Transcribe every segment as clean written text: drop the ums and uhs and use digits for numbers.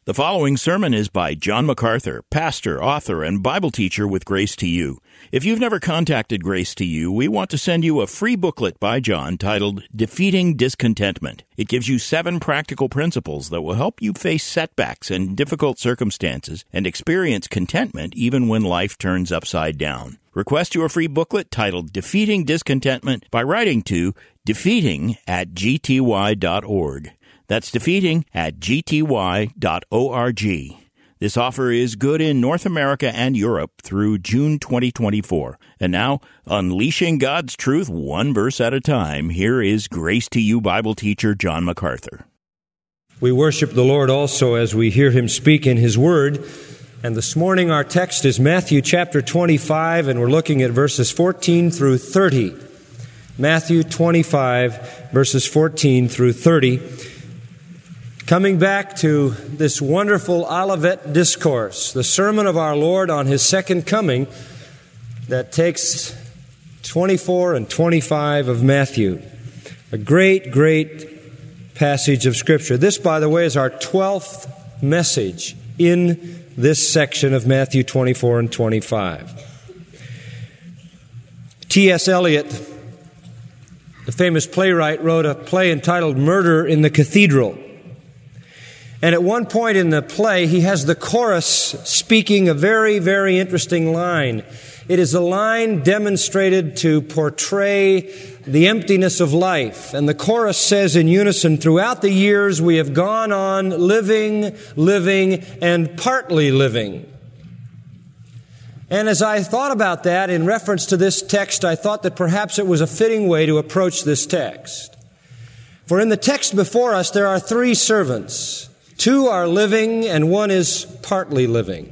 The following sermon is by John MacArthur, pastor, author, and Bible teacher with Grace to You. If you've never contacted Grace to You, we want to send you a free booklet by John titled Defeating Discontentment. It gives you 7 practical principles that will help you face setbacks and difficult circumstances and experience contentment even when life turns upside down. Request your free booklet titled Defeating Discontentment by writing to defeating@gty.org. That's defeating@gty.org. This offer is good in North America and Europe through June 2024. And now, unleashing God's truth one verse at a time, here is Grace to You Bible teacher John MacArthur. We worship the Lord also as we hear Him speak in His Word. And this morning our text is Matthew chapter 25, and we're looking at verses 14 through 30. Matthew 25, verses 14 through 30. Coming back to this wonderful Olivet Discourse, the sermon of our Lord on His second coming that takes 24 and 25 of Matthew. A great, great passage of Scripture. This, by the way, is our 12th message in this section of Matthew 24 and 25. T.S. Eliot, the famous playwright, wrote a play entitled Murder in the Cathedral. And at one point in the play, he has the chorus speaking a very, very interesting line. It is a line demonstrated to portray the emptiness of life. And the chorus says in unison, "Throughout the years we have gone on living, and partly living." And as I thought about that in reference to this text, I thought that perhaps it was a fitting way to approach this text. For in the text before us, there are 3 servants. 2 are living and 1 is partly living.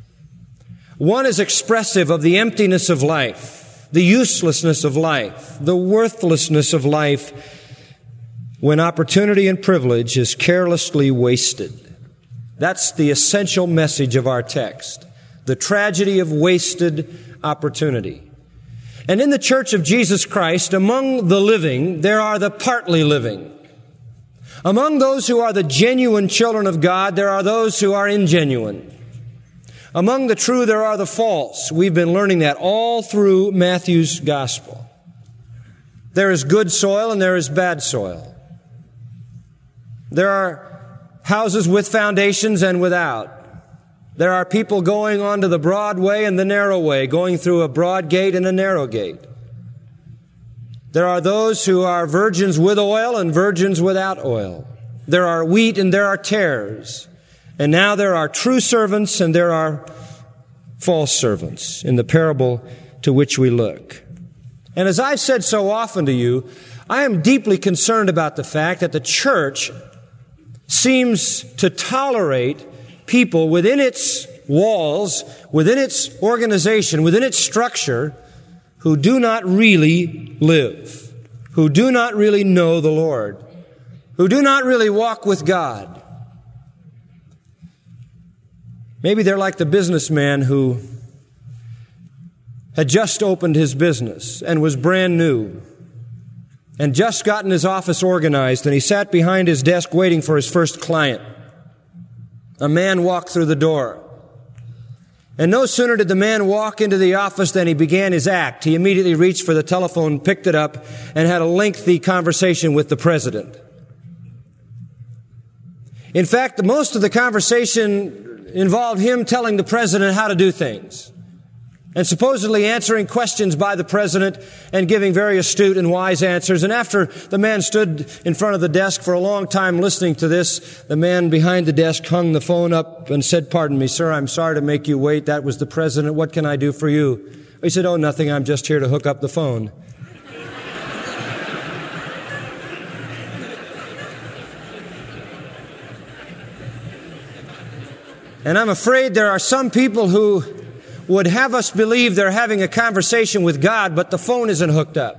1 is expressive of the emptiness of life, the uselessness of life, the worthlessness of life when opportunity and privilege is carelessly wasted. That's the essential message of our text, the tragedy of wasted opportunity. And in the Church of Jesus Christ, among the living, there are the partly living. Among those who are the genuine children of God, there are those who are ingenuine. Among the true, there are the false. We've been learning that all through Matthew's gospel. There is good soil and there is bad soil. There are houses with foundations and without. There are people going onto the broad way and the narrow way, going through a broad gate and a narrow gate. There are those who are virgins with oil and virgins without oil. There are wheat and there are tares. And now there are true servants and there are false servants in the parable to which we look. And as I've said so often to you, I am deeply concerned about the fact that the church seems to tolerate people within its walls, within its organization, within its structure, who do not really live, who do not really know the Lord, who do not really walk with God. Maybe they're like the businessman who had just opened his business and was brand new and just gotten his office organized, and he sat behind his desk waiting for his first client. A man walked through the door. And no sooner did the man walk into the office than he began his act. He immediately reached for the telephone, picked it up, and had a lengthy conversation with the president. In fact, most of the conversation involved him telling the president how to do things, and supposedly answering questions by the president and giving very astute and wise answers. And after the man stood in front of the desk for a long time listening to this, the man behind the desk hung the phone up and said, "Pardon me, sir, I'm sorry to make you wait. That was the president. What can I do for you?" He said, "Oh, nothing. I'm just here to hook up the phone." And I'm afraid there are some people who would have us believe they're having a conversation with God, but the phone isn't hooked up.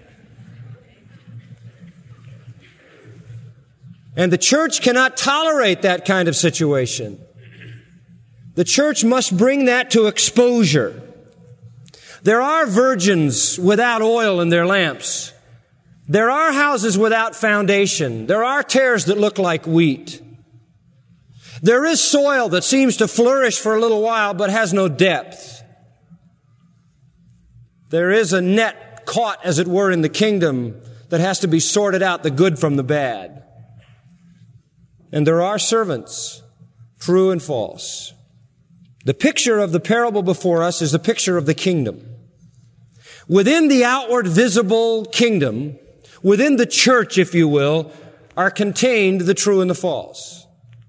And the church cannot tolerate that kind of situation. The church must bring that to exposure. There are virgins without oil in their lamps. There are houses without foundation. There are tares that look like wheat. There is soil that seems to flourish for a little while but has no depth. There is a net caught, as it were, in the kingdom that has to be sorted out, the good from the bad. And there are servants, true and false. The picture of the parable before us is the picture of the kingdom. Within the outward visible kingdom, within the church, if you will, are contained the true and the false.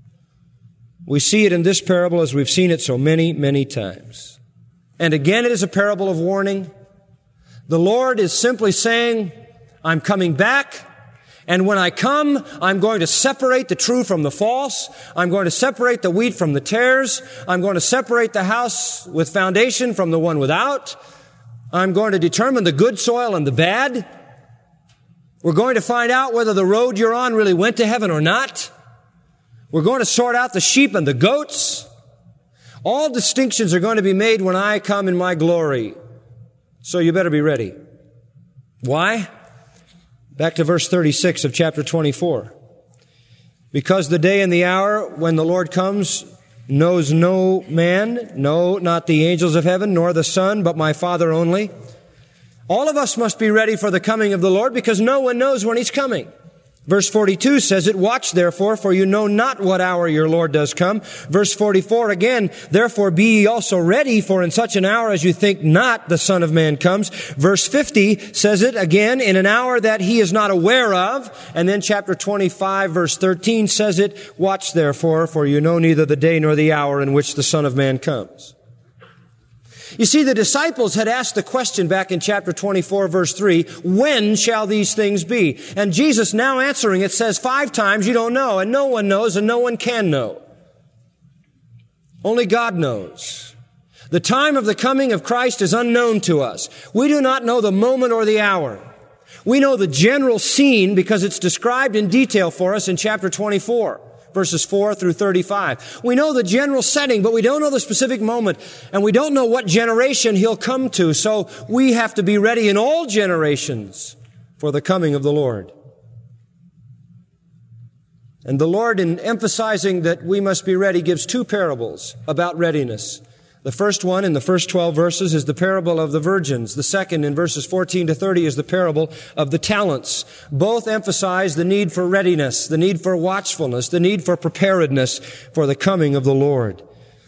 We see it in this parable as we've seen it so many, many times. And again, it is a parable of warning. The Lord is simply saying, I'm coming back, and when I come, I'm going to separate the true from the false. I'm going to separate the wheat from the tares. I'm going to separate the house with foundation from the one without. I'm going to determine the good soil and the bad. We're going to find out whether the road you're on really went to heaven or not. We're going to sort out the sheep and the goats. All distinctions are going to be made when I come in my glory. So you better be ready. Why? Back to verse 36 of chapter 24. Because the day and the hour when the Lord comes knows no man, no, not the angels of heaven, nor the Son, but my Father only. All of us must be ready for the coming of the Lord because no one knows when He's coming. Verse 42 says it, watch therefore, for you know not what hour your Lord does come. Verse 44 again, therefore be ye also ready, for in such an hour as you think not the Son of Man comes. Verse 50 says it again, in an hour that He is not aware of. And then chapter 25 verse 13 says it, watch therefore, for you know neither the day nor the hour in which the Son of Man comes. You see, the disciples had asked the question back in chapter 24, verse 3, when shall these things be? And Jesus now answering it says 5 times, you don't know, and no one knows, and no one can know. Only God knows. The time of the coming of Christ is unknown to us. We do not know the moment or the hour. We know the general scene because it's described in detail for us in chapter 24. Verses 4 through 35. We know the general setting, but we don't know the specific moment, and we don't know what generation He'll come to, so we have to be ready in all generations for the coming of the Lord. And the Lord, in emphasizing that we must be ready, gives 2 parables about readiness. The first one in the first 12 verses is the parable of the virgins. The second in verses 14 to 30 is the parable of the talents. Both emphasize the need for readiness, the need for watchfulness, the need for preparedness for the coming of the Lord.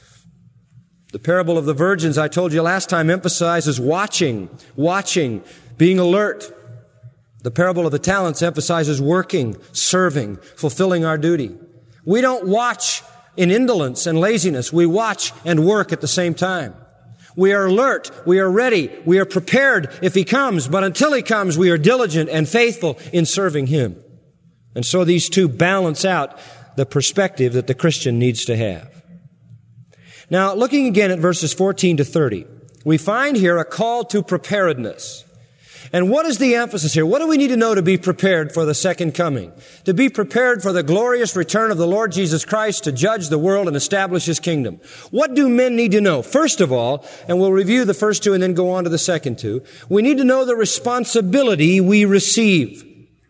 The parable of the virgins, I told you last time, emphasizes watching, being alert. The parable of the talents emphasizes working, serving, fulfilling our duty. We don't watch in indolence and laziness. We watch and work at the same time. We are alert. We are ready. We are prepared if He comes. But until He comes, we are diligent and faithful in serving Him. And so these two balance out the perspective that the Christian needs to have. Now, looking again at verses 14 to 30, we find here a call to preparedness. And what is the emphasis here? What do we need to know to be prepared for the second coming? To be prepared for the glorious return of the Lord Jesus Christ to judge the world and establish His kingdom. What do men need to know? First of all, and we'll review the first 2 and then go on to the second 2, we need to know the responsibility we receive.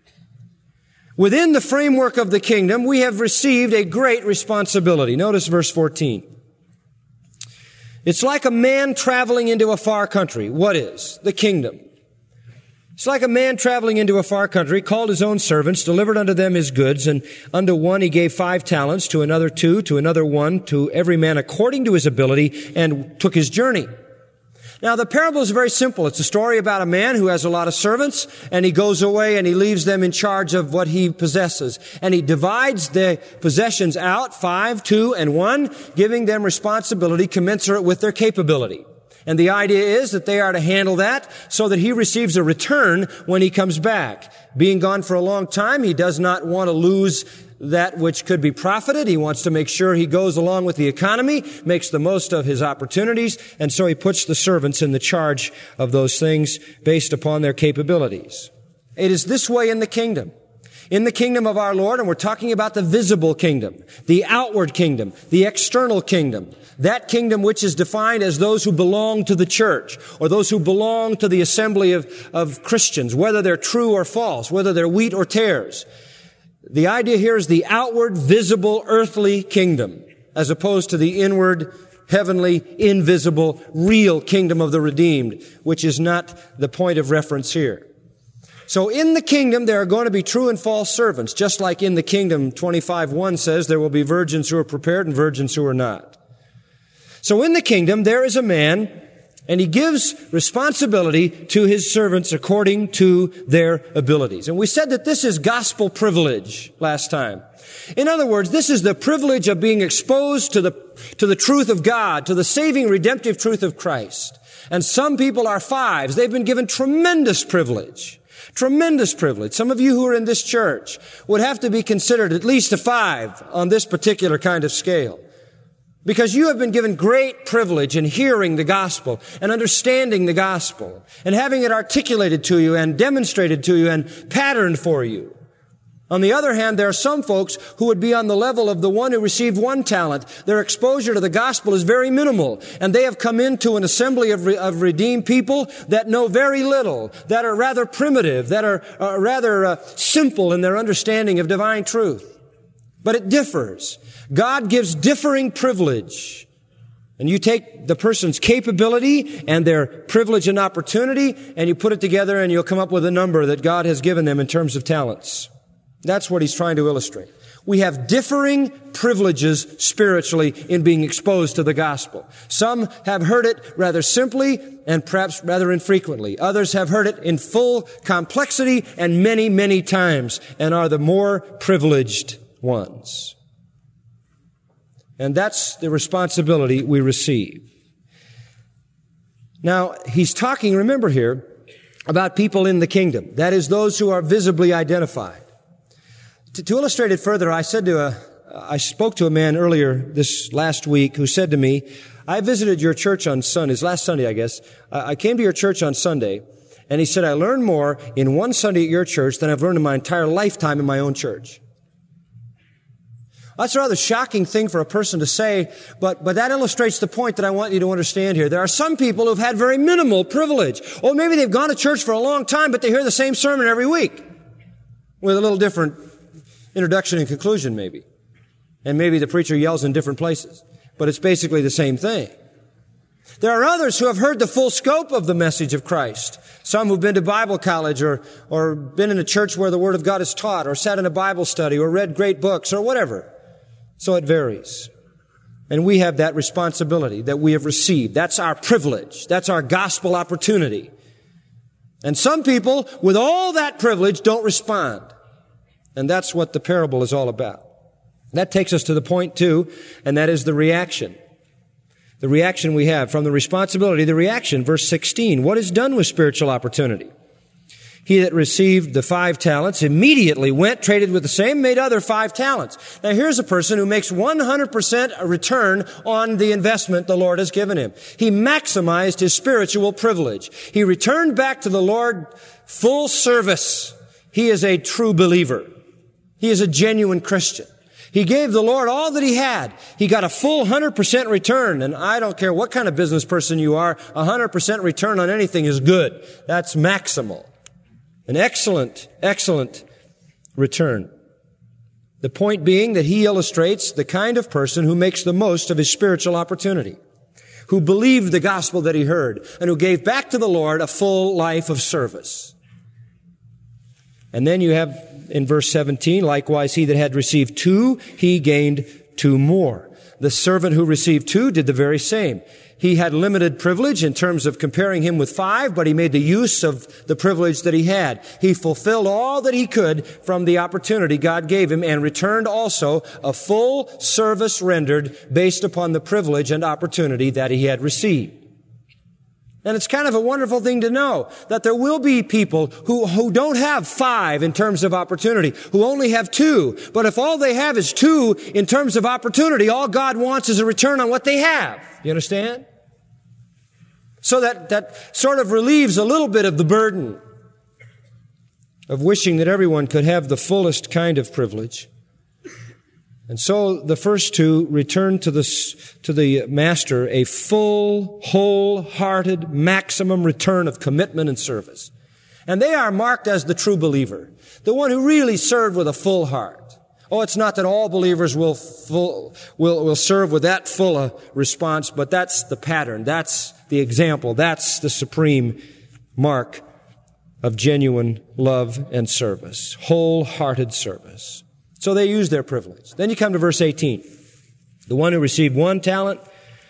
Within the framework of the kingdom, we have received a great responsibility. Notice verse 14. It's like a man traveling into a far country. What is? The kingdom. It's like a man traveling into a far country, called his own servants, delivered unto them his goods, and unto one he gave 5 talents, to another 2, to another 1, to every man according to his ability, and took his journey. Now, the parable is very simple. It's a story about a man who has a lot of servants, and he goes away and he leaves them in charge of what he possesses. And he divides the possessions out, 5, 2, and 1, giving them responsibility commensurate with their capability. And the idea is that they are to handle that so that he receives a return when he comes back. Being gone for a long time, he does not want to lose that which could be profited. He wants to make sure he goes along with the economy, makes the most of his opportunities, and so he puts the servants in the charge of those things based upon their capabilities. It is this way in the kingdom. In the kingdom of our Lord, and we're talking about the visible kingdom, the outward kingdom, the external kingdom, that kingdom which is defined as those who belong to the church, or those who belong to the assembly of Christians, whether they're true or false, whether they're wheat or tares. The idea here is the outward, visible, earthly kingdom, as opposed to the inward, heavenly, invisible, real kingdom of the redeemed, which is not the point of reference here. So in the kingdom, there are going to be true and false servants, just like in the kingdom, 25:1 says, there will be virgins who are prepared and virgins who are not. So in the kingdom, there is a man, and he gives responsibility to his servants according to their abilities. And we said that this is gospel privilege last time. In other words, this is the privilege of being exposed to the truth of God, to the saving, redemptive truth of Christ. And some people are fives. They've been given tremendous privilege. Tremendous privilege. Some of you who are in this church would have to be considered at least a 5 on this particular kind of scale. Because you have been given great privilege in hearing the gospel and understanding the gospel and having it articulated to you and demonstrated to you and patterned for you. On the other hand, there are some folks who would be on the level of the one who received 1 talent. Their exposure to the gospel is very minimal, and they have come into an assembly of redeemed people that know very little, that are rather primitive, that are rather simple in their understanding of divine truth. But it differs. God gives differing privilege. And you take the person's capability and their privilege and opportunity, and you put it together, and you'll come up with a number that God has given them in terms of talents. That's what he's trying to illustrate. We have differing privileges spiritually in being exposed to the gospel. Some have heard it rather simply and perhaps rather infrequently. Others have heard it in full complexity and many, many times and are the more privileged ones. And that's the responsibility we receive. Now, he's talking, remember here, about people in the kingdom. That is, those who are visibly identified. To illustrate it further, I spoke to a man earlier this last week who said to me, I visited your church on Sunday, last Sunday, I guess. I came to your church on Sunday, and he said, I learned more in one Sunday at your church than I've learned in my entire lifetime in my own church. That's a rather shocking thing for a person to say, but that illustrates the point that I want you to understand here. There are some people who've had very minimal privilege. Or maybe they've gone to church for a long time, but they hear the same sermon every week with a little different introduction and conclusion, maybe. And maybe the preacher yells in different places. But it's basically the same thing. There are others who have heard the full scope of the message of Christ. Some who've been to Bible college or been in a church where the Word of God is taught or sat in a Bible study or read great books or whatever. So it varies. And we have that responsibility that we have received. That's our privilege. That's our gospel opportunity. And some people with all that privilege don't respond. And that's what the parable is all about. That takes us to the point 2, and that is the reaction. The reaction we have from the responsibility, the reaction, verse 16. What is done with spiritual opportunity? He that received the 5 talents immediately went, traded with the same, made other 5 talents. Now here's a person who makes 100% a return on the investment the Lord has given him. He maximized his spiritual privilege. He returned back to the Lord full service. He is a true believer. He is a genuine Christian. He gave the Lord all that he had. He got a full 100% return. And I don't care what kind of business person you are, 100% return on anything is good. That's maximal. An excellent, excellent return. The point being that he illustrates the kind of person who makes the most of his spiritual opportunity, who believed the gospel that he heard, and who gave back to the Lord a full life of service. And then you have in verse 17, likewise he that had received 2, he gained 2 more. The servant who received 2 did the very same. He had limited privilege in terms of comparing him with 5, but he made the use of the privilege that he had. He fulfilled all that he could from the opportunity God gave him and returned also a full service rendered based upon the privilege and opportunity that he had received. And it's kind of a wonderful thing to know that there will be people who don't have 5 in terms of opportunity, who only have 2. But if all they have is 2 in terms of opportunity, all God wants is a return on what they have. You understand? So that sort of relieves a little bit of the burden of wishing that everyone could have the fullest kind of privilege. And so the first 2 return to the master a full, wholehearted, maximum return of commitment and service. And they are marked as the true believer, the one who really served with a full heart. Oh, it's not that all believers will serve with that full a response, but that's the pattern, that's the example, that's the supreme mark of genuine love and service, wholehearted service. So they use their privilege. Then you come to verse 18. The one who received 1 talent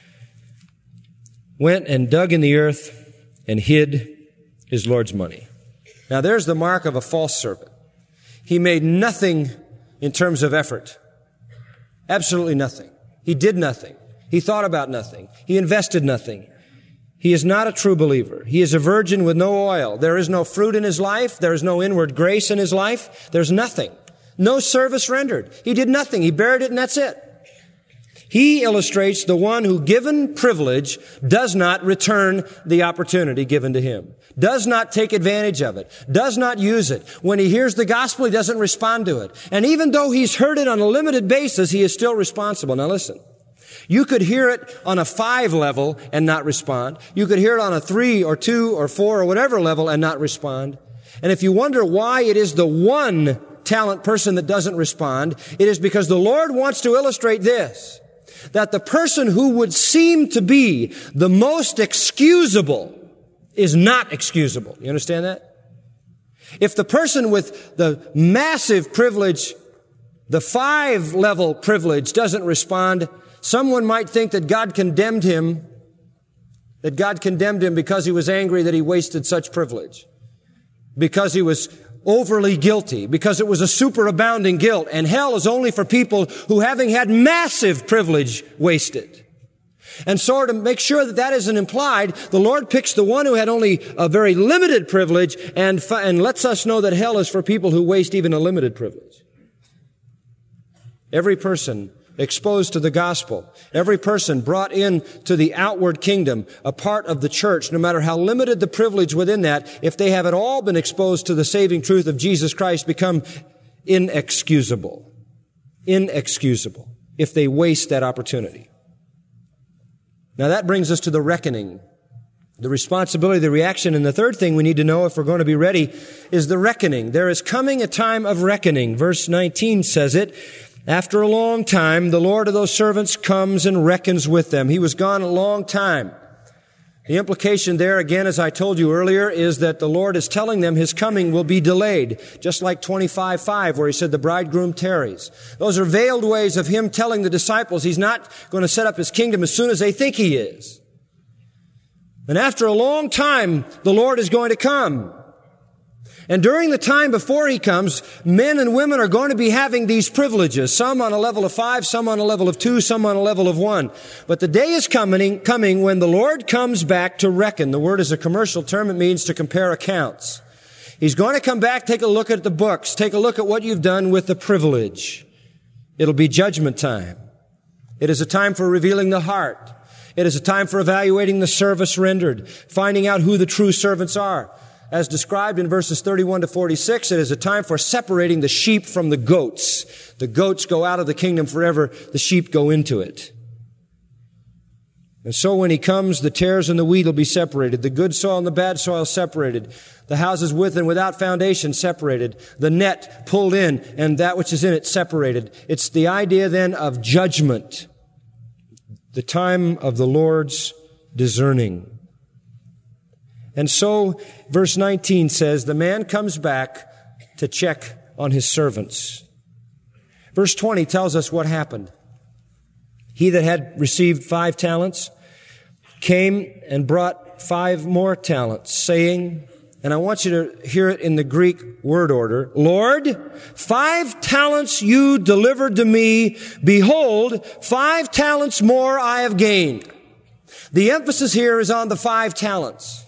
went and dug in the earth and hid his Lord's money. Now there's the mark of a false servant. He made nothing in terms of effort. Absolutely nothing. He did nothing. He thought about nothing. He invested nothing. He is not a true believer. He is a virgin with no oil. There is no fruit in his life. There is no inward grace in his life. There's nothing. No service rendered. He did nothing. He buried it and that's it. He illustrates the one who, given privilege, does not return the opportunity given to him, does not take advantage of it, does not use it. When he hears the gospel, he doesn't respond to it. And even though he's heard it on a limited basis, he is still responsible. Now listen, you could hear it on a 5 level and not respond. You could hear it on a 3 or 2 or 4 or whatever level and not respond. And if you wonder why it is the 1 talent person that doesn't respond, it is because the Lord wants to illustrate this, that the person who would seem to be the most excusable is not excusable. You understand that? If the person with the massive privilege, the 5-level privilege, doesn't respond, someone might think that God condemned him because he was angry that he wasted such privilege, because he was overly guilty, because it was a superabounding guilt, and hell is only for people who, having had massive privilege, waste it. And so to make sure that that isn't implied, the Lord picks the one who had only a very limited privilege and lets us know that hell is for people who waste even a limited privilege. Every person exposed to the gospel, every person brought in to the outward kingdom, a part of the church, no matter how limited the privilege within that, if they have at all been exposed to the saving truth of Jesus Christ, become inexcusable if they waste that opportunity. Now that brings us to the reckoning, the responsibility, the reaction, and the third thing we need to know if we're going to be ready is the reckoning. There is coming a time of reckoning. Verse 19 says it. After a long time, the Lord of those servants comes and reckons with them. He was gone a long time. The implication there, again, as I told you earlier, is that the Lord is telling them his coming will be delayed, just like 25:5, where he said the bridegroom tarries. Those are veiled ways of him telling the disciples he's not going to set up his kingdom as soon as they think he is. And after a long time, the Lord is going to come. And during the time before he comes, men and women are going to be having these privileges, some on a level of 5, some on a level of 2, some on a level of 1. But the day is coming when the Lord comes back to reckon. The word is a commercial term. It means to compare accounts. He's going to come back, take a look at the books, take a look at what you've done with the privilege. It'll be judgment time. It is a time for revealing the heart. It is a time for evaluating the service rendered, finding out who the true servants are. As described in verses 31 to 46, it is a time for separating the sheep from the goats. The goats go out of the kingdom forever. The sheep go into it. And so when he comes, the tares and the wheat will be separated. The good soil and the bad soil separated. The houses with and without foundation separated. The net pulled in and that which is in it separated. It's the idea then of judgment. The time of the Lord's discerning. And so, verse 19 says, the man comes back to check on his servants. Verse 20 tells us what happened. He that had received 5 talents came and brought 5 more talents, saying, and I want you to hear it in the Greek word order, Lord, 5 talents you delivered to me. Behold, 5 talents more I have gained. The emphasis here is on the 5 talents.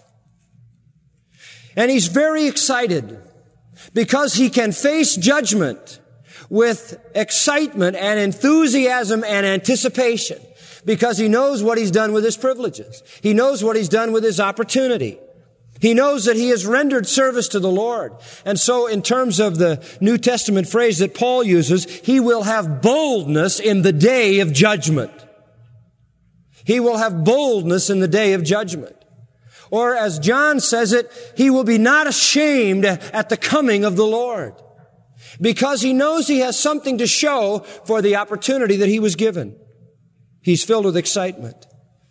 And he's very excited because he can face judgment with excitement and enthusiasm and anticipation because he knows what he's done with his privileges. He knows what he's done with his opportunity. He knows that he has rendered service to the Lord. And so in terms of the New Testament phrase that Paul uses, he will have boldness in the day of judgment. He will have boldness in the day of judgment. Or as John says it, he will be not ashamed at the coming of the Lord, because he knows he has something to show for the opportunity that he was given. He's filled with excitement.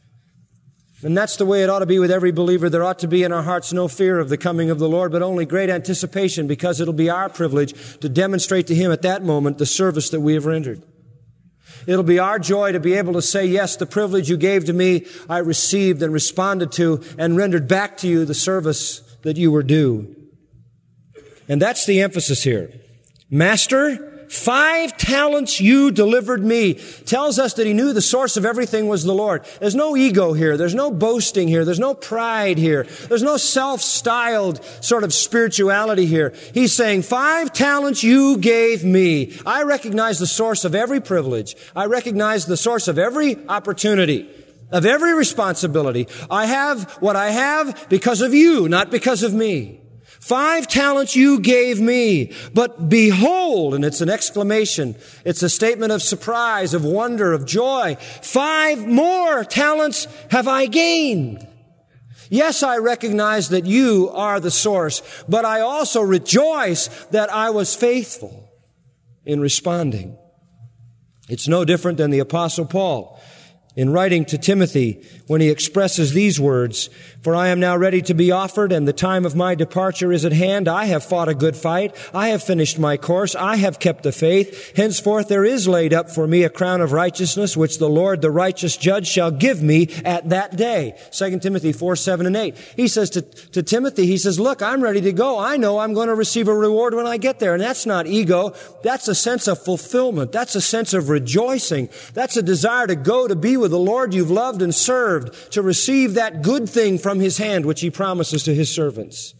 And that's the way it ought to be with every believer. There ought to be in our hearts no fear of the coming of the Lord, but only great anticipation, because it'll be our privilege to demonstrate to him at that moment the service that we have rendered. It'll be our joy to be able to say, yes, the privilege you gave to me, I received and responded to and rendered back to you the service that you were due. And that's the emphasis here. Master, 5 talents you delivered me. Tells us that he knew the source of everything was the Lord. There's no ego here. There's no boasting here. There's no pride here. There's no self-styled sort of spirituality here. He's saying, 5 talents you gave me. I recognize the source of every privilege. I recognize the source of every opportunity, of every responsibility. I have what I have because of you, not because of me. 5 talents you gave me, but behold, and it's an exclamation, it's a statement of surprise, of wonder, of joy. 5 more talents have I gained. Yes, I recognize that you are the source, but I also rejoice that I was faithful in responding. It's no different than the Apostle Paul in writing to Timothy when he expresses these words, for I am now ready to be offered, and the time of my departure is at hand. I have fought a good fight. I have finished my course. I have kept the faith. Henceforth there is laid up for me a crown of righteousness, which the Lord, the righteous judge, shall give me at that day. 2 Timothy 4:7-8. He says to Timothy, he says, look, I'm ready to go. I know I'm going to receive a reward when I get there. And that's not ego. That's a sense of fulfillment. That's a sense of rejoicing. That's a desire to go to be with the Lord you've loved and served, to receive that good thing from his hand which he promises to his servants.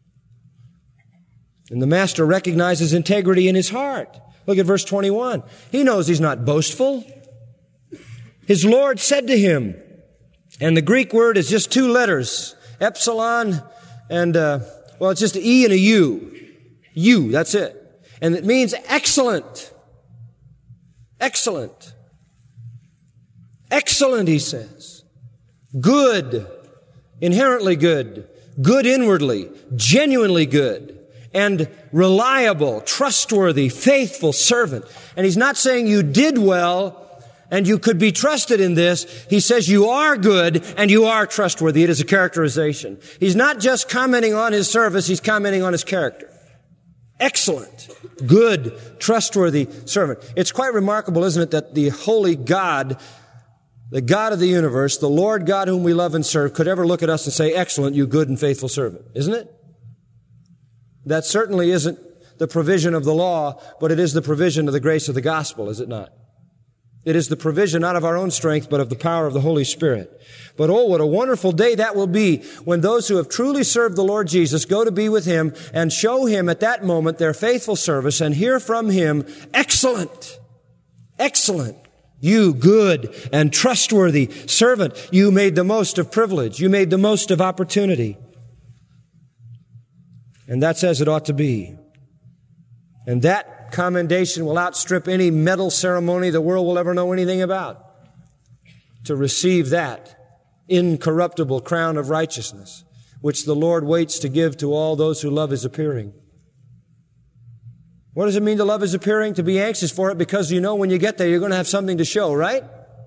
And the master recognizes integrity in his heart. Look at verse 21. He knows he's not boastful. His Lord said to him, and the Greek word is just 2 letters, epsilon and, it's just an E and a U. U, that's it. And it means excellent. Excellent. Excellent, he says. Good. Inherently good. Good inwardly. Genuinely good. And reliable, trustworthy, faithful servant. And he's not saying you did well and you could be trusted in this. He says you are good and you are trustworthy. It is a characterization. He's not just commenting on his service, he's commenting on his character. Excellent, good, trustworthy servant. It's quite remarkable, isn't it, that the holy God, the God of the universe, the Lord God whom we love and serve, could ever look at us and say, excellent, you good and faithful servant, isn't it? That certainly isn't the provision of the law, but it is the provision of the grace of the gospel, is it not? It is the provision not of our own strength, but of the power of the Holy Spirit. But oh, what a wonderful day that will be when those who have truly served the Lord Jesus go to be with him and show him at that moment their faithful service and hear from him, excellent, excellent. You good and trustworthy servant. You made the most of privilege. You made the most of opportunity. And that's as it ought to be. And that commendation will outstrip any medal ceremony the world will ever know anything about. To receive that incorruptible crown of righteousness, which the Lord waits to give to all those who love his appearing. What does it mean to love his appearing? To be anxious for it because you know when you get there you're going to have something to show, right?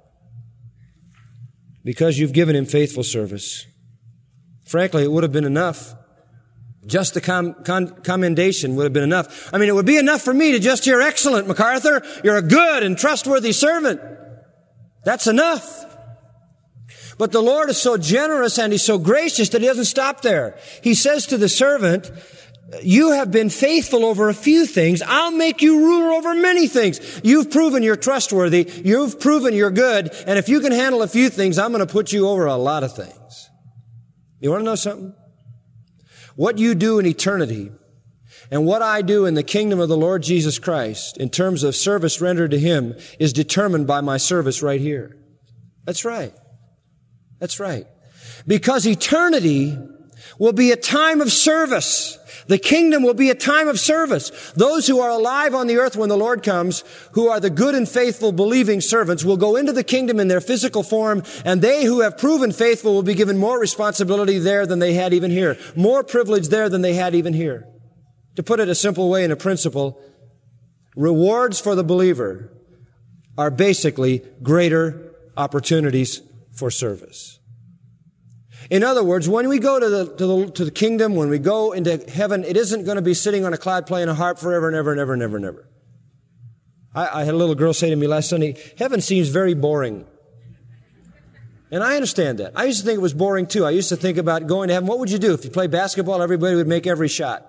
Because you've given him faithful service. Frankly, it would have been enough. Just the commendation would have been enough. I mean, it would be enough for me to just hear, excellent, MacArthur. You're a good and trustworthy servant. That's enough. But the Lord is so generous and he's so gracious that he doesn't stop there. He says to the servant, you have been faithful over a few things. I'll make you ruler over many things. You've proven you're trustworthy. You've proven you're good. And if you can handle a few things, I'm going to put you over a lot of things. You want to know something? What you do in eternity and what I do in the kingdom of the Lord Jesus Christ in terms of service rendered to him is determined by my service right here. That's right. That's right. Because eternity will be a time of service. The kingdom will be a time of service. Those who are alive on the earth when the Lord comes, who are the good and faithful believing servants, will go into the kingdom in their physical form, and they who have proven faithful will be given more responsibility there than they had even here, more privilege there than they had even here. To put it a simple way in a principle, rewards for the believer are basically greater opportunities for service. In other words, when we go to the kingdom, when we go into heaven, it isn't going to be sitting on a cloud playing a harp forever and ever and ever and ever and ever. I had a little girl say to me last Sunday, heaven seems very boring. And I understand that. I used to think it was boring too. I used to think about going to heaven. What would you do? If you played basketball, everybody would make every shot.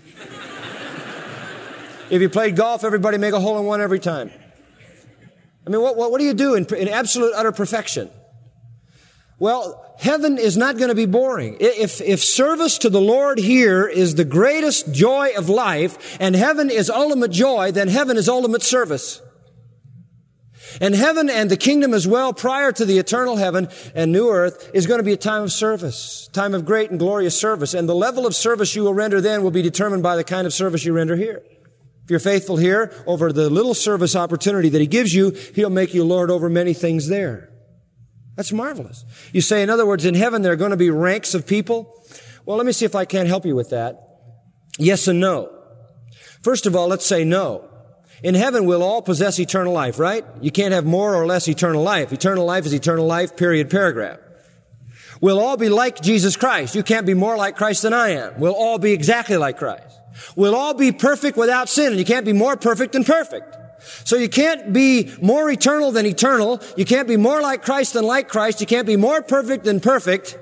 If you played golf, everybody make a hole-in-one every time. I mean, what do you do in absolute, utter perfection? Well, heaven is not going to be boring. If service to the Lord here is the greatest joy of life, and heaven is ultimate joy, then heaven is ultimate service. And heaven and the kingdom as well, prior to the eternal heaven and new earth, is going to be a time of service, time of great and glorious service. And the level of service you will render then will be determined by the kind of service you render here. If you're faithful here over the little service opportunity that He gives you, He'll make you Lord over many things there. That's marvelous. You say, in other words, in heaven there are going to be ranks of people. Well, let me see if I can't help you with that. Yes and no. First of all, let's say no. In heaven we'll all possess eternal life, right? You can't have more or less eternal life. Eternal life is eternal life, period, paragraph. We'll all be like Jesus Christ. You can't be more like Christ than I am. We'll all be exactly like Christ. We'll all be perfect without sin, and you can't be more perfect than perfect. So you can't be more eternal than eternal. You can't be more like Christ than like Christ. You can't be more perfect than perfect.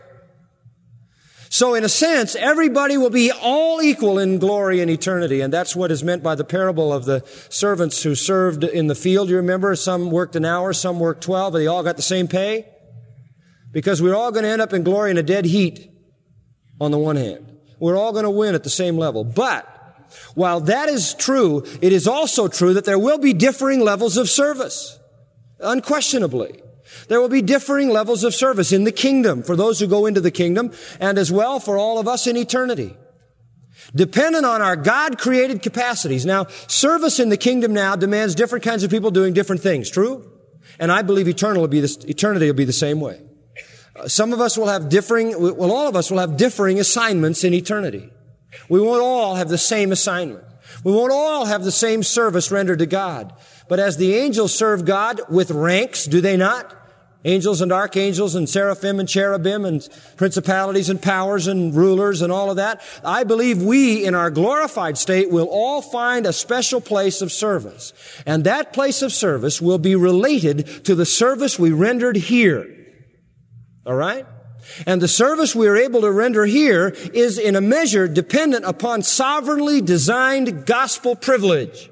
So in a sense, everybody will be all equal in glory and eternity. And that's what is meant by the parable of the servants who served in the field. You remember, some worked an hour, some worked 12, but they all got the same pay. Because we're all going to end up in glory in a dead heat on the one hand. We're all going to win at the same level. But while that is true, it is also true that there will be differing levels of service. Unquestionably. There will be differing levels of service in the kingdom for those who go into the kingdom, and as well for all of us in eternity. Dependent on our God-created capacities. Now, service in the kingdom now demands different kinds of people doing different things. True? And I believe eternity will be the same way. Some of us will have all of us will have differing assignments in eternity. We won't all have the same assignment. We won't all have the same service rendered to God. But as the angels serve God with ranks, do they not? Angels and archangels and seraphim and cherubim and principalities and powers and rulers and all of that. I believe we, in our glorified state, will all find a special place of service. And that place of service will be related to the service we rendered here. All right? And the service we are able to render here is in a measure dependent upon sovereignly designed gospel privilege.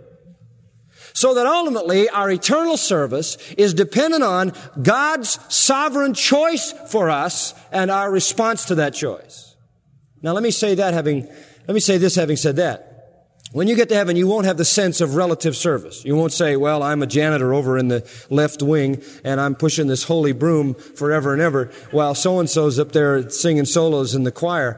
So that ultimately our eternal service is dependent on God's sovereign choice for us and our response to that choice. Now let me say this having said that. When you get to heaven, you won't have the sense of relative service. You won't say, well, I'm a janitor over in the left wing, and I'm pushing this holy broom forever and ever, while so-and-so's up there singing solos in the choir.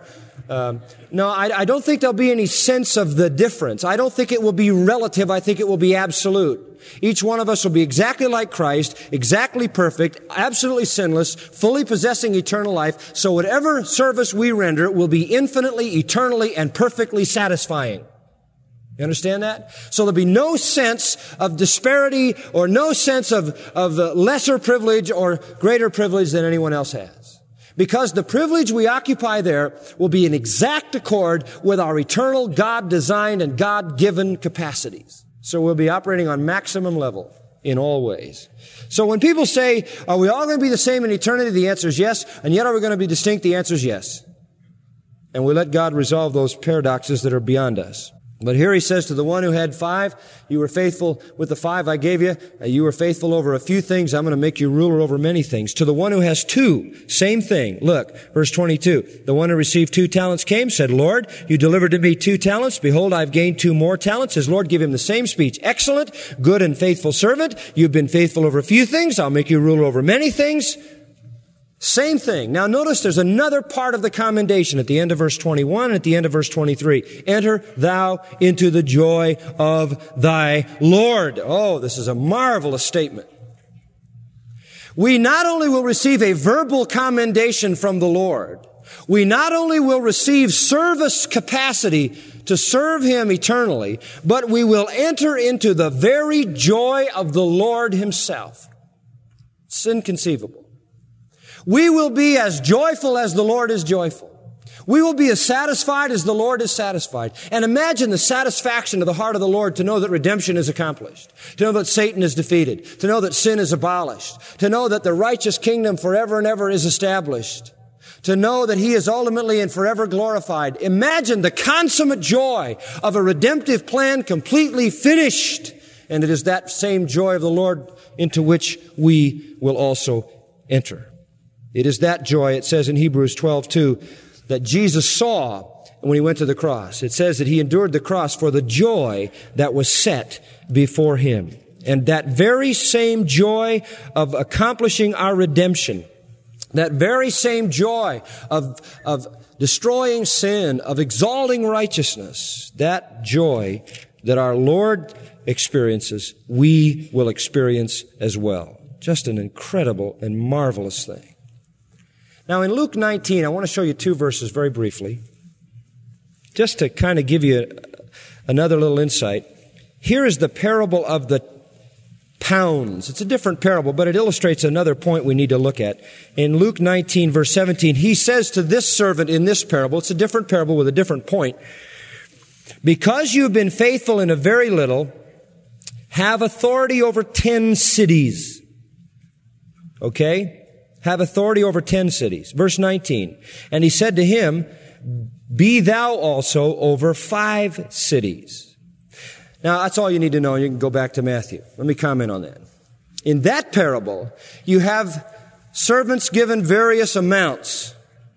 No, I don't think there'll be any sense of the difference. I don't think it will be relative. I think it will be absolute. Each one of us will be exactly like Christ, exactly perfect, absolutely sinless, fully possessing eternal life. So whatever service we render will be infinitely, eternally, and perfectly satisfying. You understand that? So there'll be no sense of disparity or no sense of lesser privilege or greater privilege than anyone else has. Because the privilege we occupy there will be in exact accord with our eternal God-designed and God-given capacities. So we'll be operating on maximum level in all ways. So when people say, are we all going to be the same in eternity? The answer is yes. And yet are we going to be distinct? The answer is yes. And we let God resolve those paradoxes that are beyond us. But here he says to the one who had 5, you were faithful with the 5 I gave you. You were faithful over a few things. I'm going to make you ruler over many things. To the one who has 2, same thing. Look, verse 22. The one who received 2 talents came, said, Lord, you delivered to me 2 talents. Behold, I've gained 2 more talents. His Lord gave him the same speech. Excellent, good and faithful servant. You've been faithful over a few things. I'll make you ruler over many things. Same thing. Now notice there's another part of the commendation at the end of verse 21 and at the end of verse 23. Enter thou into the joy of thy Lord. Oh, this is a marvelous statement. We not only will receive a verbal commendation from the Lord, we not only will receive service capacity to serve Him eternally, but we will enter into the very joy of the Lord Himself. It's inconceivable. We will be as joyful as the Lord is joyful. We will be as satisfied as the Lord is satisfied. And imagine the satisfaction of the heart of the Lord to know that redemption is accomplished, to know that Satan is defeated, to know that sin is abolished, to know that the righteous kingdom forever and ever is established, to know that He is ultimately and forever glorified. Imagine the consummate joy of a redemptive plan completely finished. And it is that same joy of the Lord into which we will also enter. It is that joy, it says in Hebrews 12:2, that Jesus saw when He went to the cross. It says that He endured the cross for the joy that was set before Him. And that very same joy of accomplishing our redemption, that very same joy of destroying sin, of exalting righteousness, that joy that our Lord experiences, we will experience as well. Just an incredible and marvelous thing. Now in Luke 19, I want to show you two verses very briefly, just to kind of give you another little insight. Here is the parable of the pounds. It's a different parable, but it illustrates another point we need to look at. In Luke 19, verse 17, He says to this servant in this parable, it's a different parable with a different point, because you've been faithful in a very little, have authority over 10 cities. Okay? Have authority over 10 cities. Verse 19. And He said to him, be thou also over 5 cities. Now, that's all you need to know. You can go back to Matthew. Let me comment on that. In that parable, you have servants given various amounts.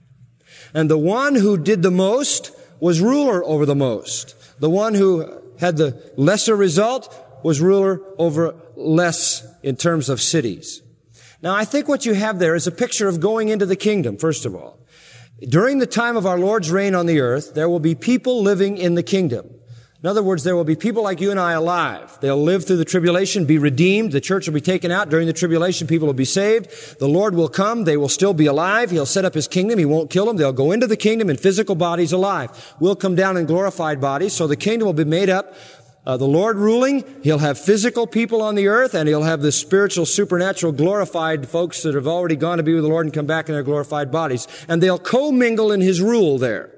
And the one who did the most was ruler over the most. The one who had the lesser result was ruler over less in terms of cities. Now, I think what you have there is a picture of going into the kingdom, first of all. During the time of our Lord's reign on the earth, there will be people living in the kingdom. In other words, there will be people like you and I alive. They'll live through the tribulation, be redeemed. The church will be taken out. During the tribulation, people will be saved. The Lord will come. They will still be alive. He'll set up His kingdom. He won't kill them. They'll go into the kingdom in physical bodies alive. We'll come down in glorified bodies. So the kingdom will be made up. The Lord ruling, He'll have physical people on the earth, and He'll have the spiritual, supernatural, glorified folks that have already gone to be with the Lord and come back in their glorified bodies. And they'll commingle in His rule there.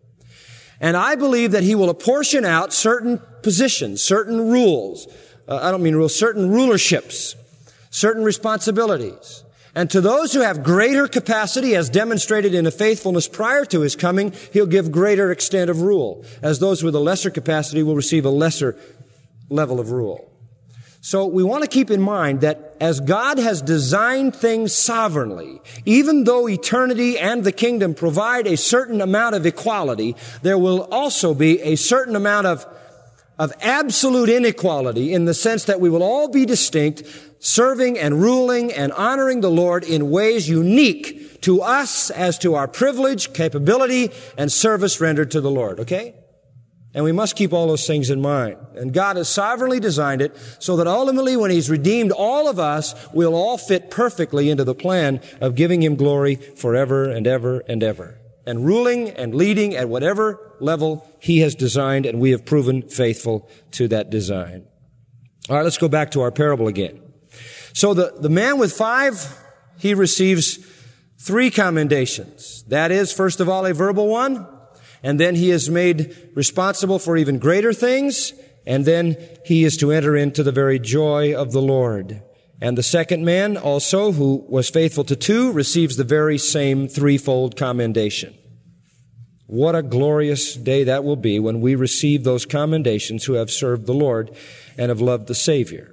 And I believe that He will apportion out certain positions, certain rules. Certain rulerships, certain responsibilities. And to those who have greater capacity, as demonstrated in a faithfulness prior to His coming, He'll give greater extent of rule, as those with a lesser capacity will receive a lesser level of rule. So we want to keep in mind that as God has designed things sovereignly, even though eternity and the kingdom provide a certain amount of equality, there will also be a certain amount of absolute inequality, in the sense that we will all be distinct, serving and ruling and honoring the Lord in ways unique to us as to our privilege, capability, and service rendered to the Lord. Okay? And we must keep all those things in mind. And God has sovereignly designed it so that ultimately when He's redeemed all of us, we'll all fit perfectly into the plan of giving Him glory forever and ever and ever. And ruling and leading at whatever level He has designed, and we have proven faithful to that design. All right, let's go back to our parable again. So the man with 5, he receives 3 commendations. That is, first of all, a verbal one, and then he is made responsible for even greater things, and then he is to enter into the very joy of the Lord. And the second man also, who was faithful to 2, receives the very same 3-fold commendation. What a glorious day that will be when we receive those commendations who have served the Lord and have loved the Savior.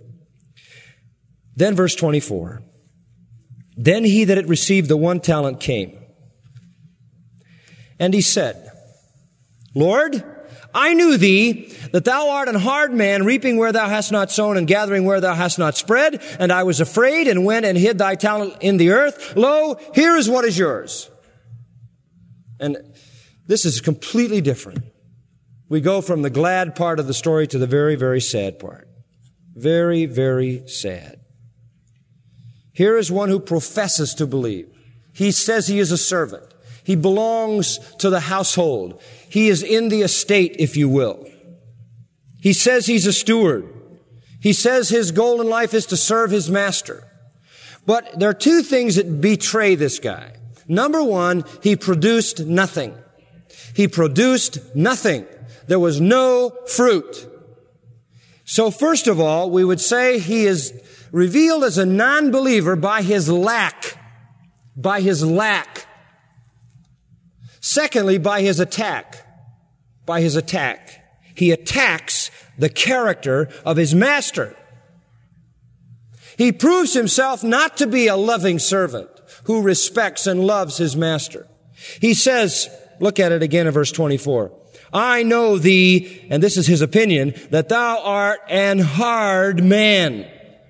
Then verse 24. Then he that had received the 1 talent came. And he said, Lord, I knew thee, that thou art an hard man, reaping where thou hast not sown, and gathering where thou hast not spread. And I was afraid, and went and hid thy talent in the earth. Lo, here is what is yours. And this is completely different. We go from the glad part of the story to the very, very sad part. Very, very sad. Here is one who professes to believe. He says he is a servant. He belongs to the household. He is in the estate, if you will. He says he's a steward. He says his goal in life is to serve his master. But there are two things that betray this guy. Number one, he produced nothing. He produced nothing. There was no fruit. So first of all, we would say he is revealed as a non-believer by his lack. By his lack. Secondly, by his attack. By his attack. He attacks the character of his master. He proves himself not to be a loving servant who respects and loves his master. He says, look at it again in verse 24. I know thee, and this is his opinion, that thou art an hard man.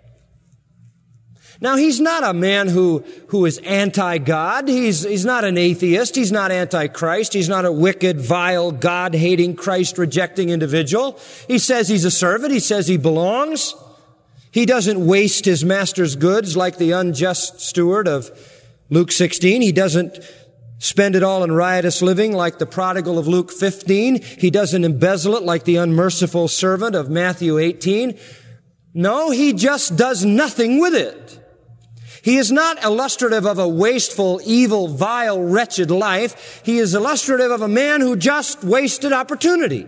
Now, he's not a man who is anti-God. He's not an atheist. He's not anti-Christ. He's not a wicked, vile, God-hating, Christ-rejecting individual. He says he's a servant. He says he belongs. He doesn't waste his master's goods like the unjust steward of Luke 16. He doesn't spend it all in riotous living like the prodigal of Luke 15. He doesn't embezzle it like the unmerciful servant of Matthew 18. No, he just does nothing with it. He is not illustrative of a wasteful, evil, vile, wretched life. He is illustrative of a man who just wasted opportunity.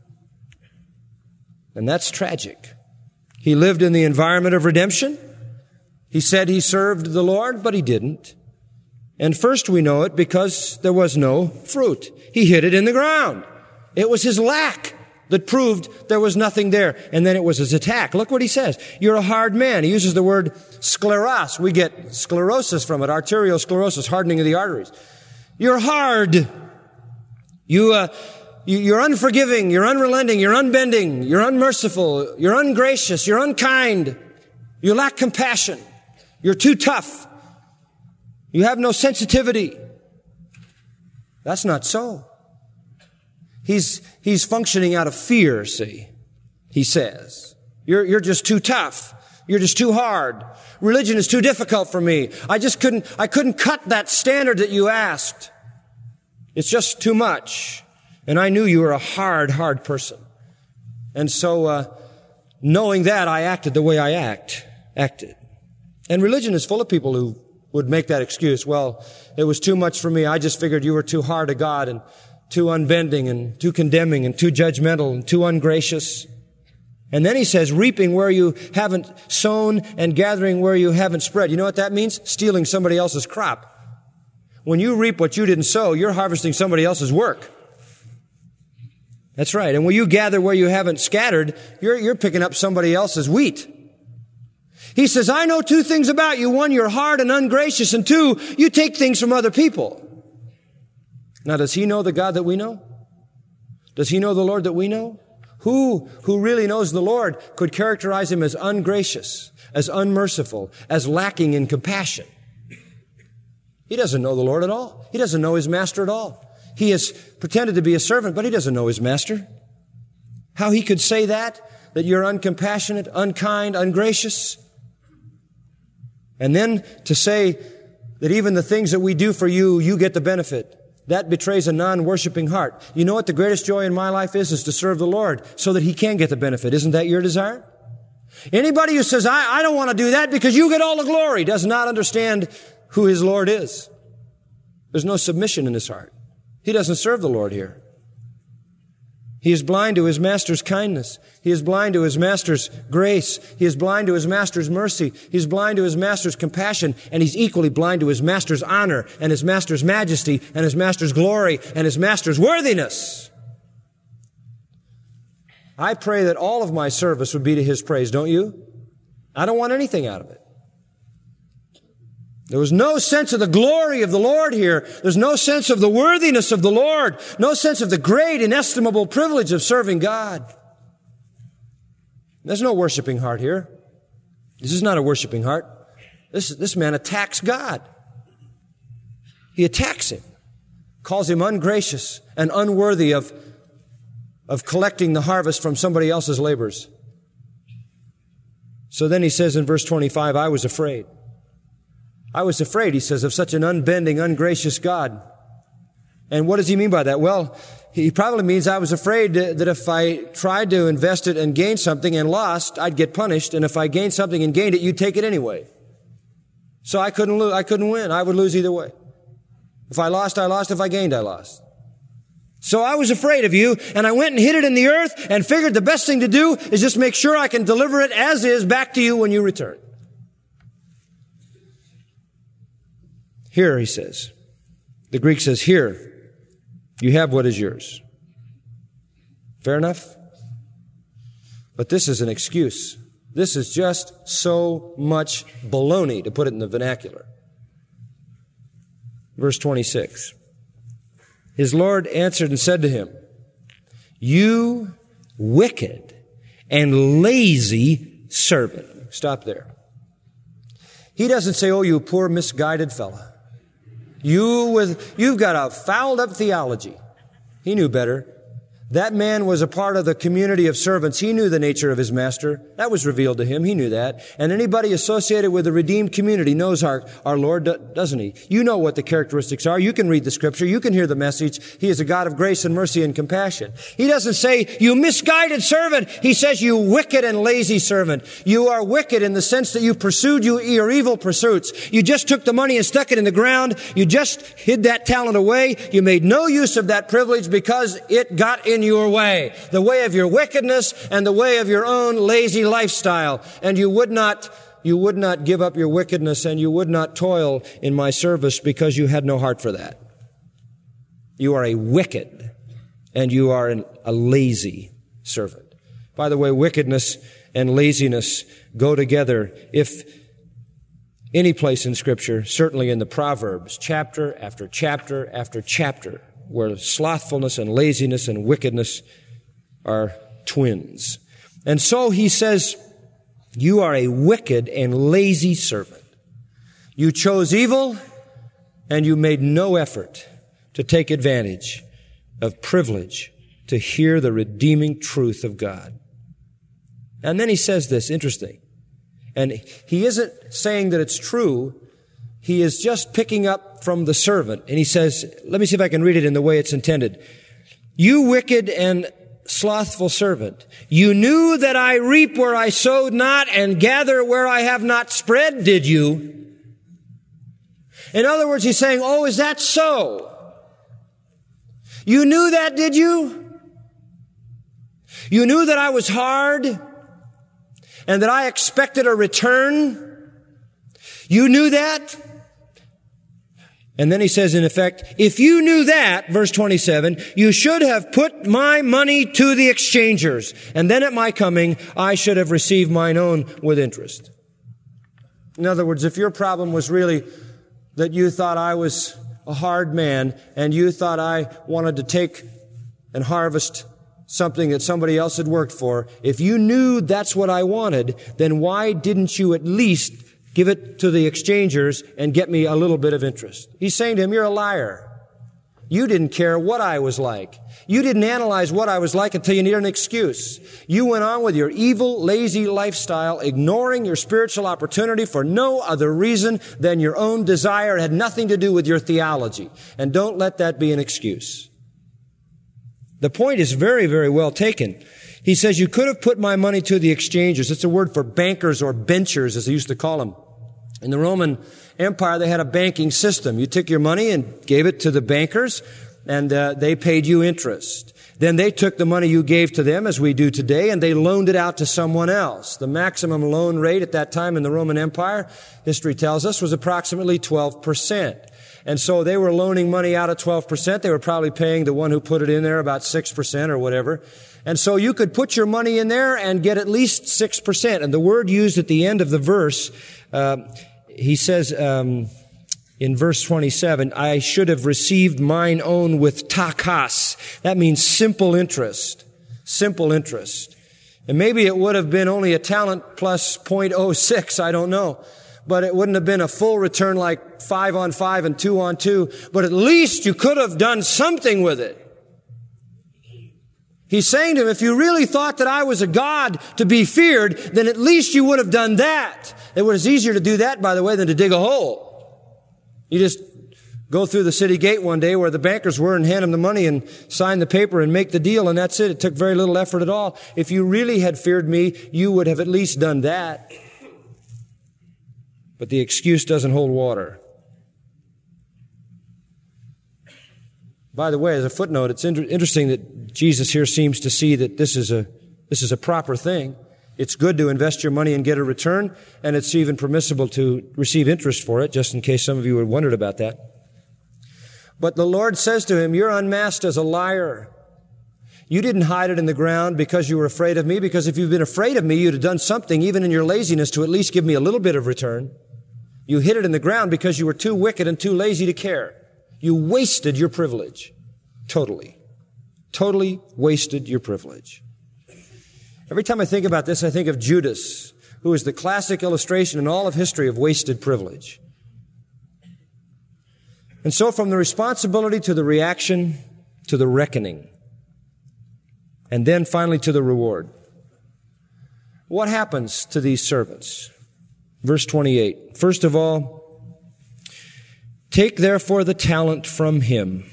And that's tragic. He lived in the environment of redemption. He said he served the Lord, but he didn't. And first we know it because there was no fruit. He hid it in the ground. It was his lack that proved there was nothing there. And then it was his attack. Look what he says. You're a hard man. He uses the word scleros. We get sclerosis from it, arteriosclerosis, hardening of the arteries. You're hard. You're unforgiving. You're unrelenting. You're unbending. You're unmerciful. You're ungracious. You're unkind. You lack compassion. You're too tough. You have no sensitivity. That's not so. He's functioning out of fear, see. He says, you're just too tough. You're just too hard. Religion is too difficult for me. I couldn't cut that standard that you asked. It's just too much. And I knew you were a hard person. And so, knowing that, I acted the way I acted. And religion is full of people who would make that excuse. Well, it was too much for me. I just figured you were too hard to God and too unbending and too condemning and too judgmental and too ungracious. And then he says, reaping where you haven't sown and gathering where you haven't spread. You know what that means? Stealing somebody else's crop. When you reap what you didn't sow, you're harvesting somebody else's work. That's right. And when you gather where you haven't scattered, you're picking up somebody else's wheat. He says, I know two things about you. One, you're hard and ungracious. And two, you take things from other people. Now, does he know the God that we know? Does he know the Lord that we know? Who really knows the Lord could characterize him as ungracious, as unmerciful, as lacking in compassion? He doesn't know the Lord at all. He doesn't know his master at all. He has pretended to be a servant, but he doesn't know his master. How he could say that you're uncompassionate, unkind, ungracious. And then to say that even the things that we do for you, you get the benefit. That betrays a non-worshiping heart. You know what the greatest joy in my life is to serve the Lord so that he can get the benefit. Isn't that your desire? Anybody who says, I don't want to do that because you get all the glory, does not understand who his Lord is. There's no submission in his heart. He doesn't serve the Lord here. He is blind to his master's kindness. He is blind to his master's grace. He is blind to his master's mercy. He is blind to his master's compassion. And he's equally blind to his master's honor and his master's majesty and his master's glory and his master's worthiness. I pray that all of my service would be to his praise, don't you? I don't want anything out of it. There was no sense of the glory of the Lord here. There's no sense of the worthiness of the Lord. No sense of the great, inestimable privilege of serving God. There's no worshiping heart here. This is not a worshiping heart. This man attacks God. He attacks Him, calls Him ungracious and unworthy of collecting the harvest from somebody else's labors. So then he says in verse 25, I was afraid. I was afraid, he says, of such an unbending, ungracious God. And what does he mean by that? Well, he probably means I was afraid that if I tried to invest it and gain something and lost, I'd get punished. And if I gained something and gained it, you'd take it anyway. So I couldn't win. I would lose either way. If I lost, I lost. If I gained, I lost. So I was afraid of you, and I went and hid it in the earth and figured the best thing to do is just make sure I can deliver it as is back to you when you return. Here, he says. The Greek says, here, you have what is yours. Fair enough? But this is an excuse. This is just so much baloney, to put it in the vernacular. Verse 26. His Lord answered and said to him, you wicked and lazy servant. Stop there. He doesn't say, oh, you poor misguided fella. You've got a fouled up theology. He knew better. That man was a part of the community of servants. He knew the nature of his master. That was revealed to him. He knew that. And anybody associated with the redeemed community knows our Lord, doesn't he? You know what the characteristics are. You can read the scripture. You can hear the message. He is a God of grace and mercy and compassion. He doesn't say, you misguided servant. He says, you wicked and lazy servant. You are wicked in the sense that you pursued your evil pursuits. You just took the money and stuck it in the ground. You just hid that talent away. You made no use of that privilege because it got in your way, the way of your wickedness and the way of your own lazy lifestyle. And you would not give up your wickedness and you would not toil in my service because you had no heart for that. You are a wicked and you are a lazy servant. By the way, wickedness and laziness go together. If any place in Scripture, certainly in the Proverbs, chapter after chapter after chapter, where slothfulness and laziness and wickedness are twins. And so he says, you are a wicked and lazy servant. You chose evil and you made no effort to take advantage of privilege to hear the redeeming truth of God. And then he says this, interesting. And he isn't saying that it's true. He is just picking up from the servant. And he says, let me see if I can read it in the way it's intended. You wicked and slothful servant, you knew that I reap where I sowed not and gather where I have not spread, did you? In other words, he's saying, oh, is that so? You knew that, did you? You knew that I was hard and that I expected a return? You knew that? And then he says, in effect, if you knew that, verse 27, you should have put my money to the exchangers, and then at my coming, I should have received mine own with interest. In other words, if your problem was really that you thought I was a hard man, and you thought I wanted to take and harvest something that somebody else had worked for, if you knew that's what I wanted, then why didn't you at least give it to the exchangers and get me a little bit of interest? He's saying to him, you're a liar. You didn't care what I was like. You didn't analyze what I was like until you needed an excuse. You went on with your evil, lazy lifestyle, ignoring your spiritual opportunity for no other reason than your own desire. It had nothing to do with your theology. And don't let that be an excuse. The point is very, very well taken. He says, you could have put my money to the exchangers. It's a word for bankers or benchers, as they used to call them. In the Roman Empire, they had a banking system. You took your money and gave it to the bankers, and they paid you interest. Then they took the money you gave to them, as we do today, and they loaned it out to someone else. The maximum loan rate at that time in the Roman Empire, history tells us, was approximately 12%. And so they were loaning money out at 12%. They were probably paying the one who put it in there about 6% or whatever. And so you could put your money in there and get at least 6%. And the word used at the end of the verse, he says, in verse 27, I should have received mine own with takas. That means simple interest. Simple interest. And maybe it would have been only a talent plus 0.06, I don't know. But it wouldn't have been a full return like 5 on 5 and 2 on 2. But at least you could have done something with it. He's saying to him, if you really thought that I was a God to be feared, then at least you would have done that. It was easier to do that, by the way, than to dig a hole. You just go through the city gate one day where the bankers were and hand them the money and sign the paper and make the deal, and that's it. It took very little effort at all. If you really had feared me, you would have at least done that. But the excuse doesn't hold water. By the way, as a footnote, it's interesting that Jesus here seems to see that this is a proper thing. It's good to invest your money and get a return, and it's even permissible to receive interest for it, just in case some of you had wondered about that. But the Lord says to him, you're unmasked as a liar. You didn't hide it in the ground because you were afraid of me, because if you'd been afraid of me, you'd have done something, even in your laziness, to at least give me a little bit of return. You hid it in the ground because you were too wicked and too lazy to care. You wasted your privilege. Totally. Totally wasted your privilege. Every time I think about this, I think of Judas, who is the classic illustration in all of history of wasted privilege. And so from the responsibility to the reaction to the reckoning, and then finally to the reward. What happens to these servants? Verse 28. First of all, take therefore the talent from him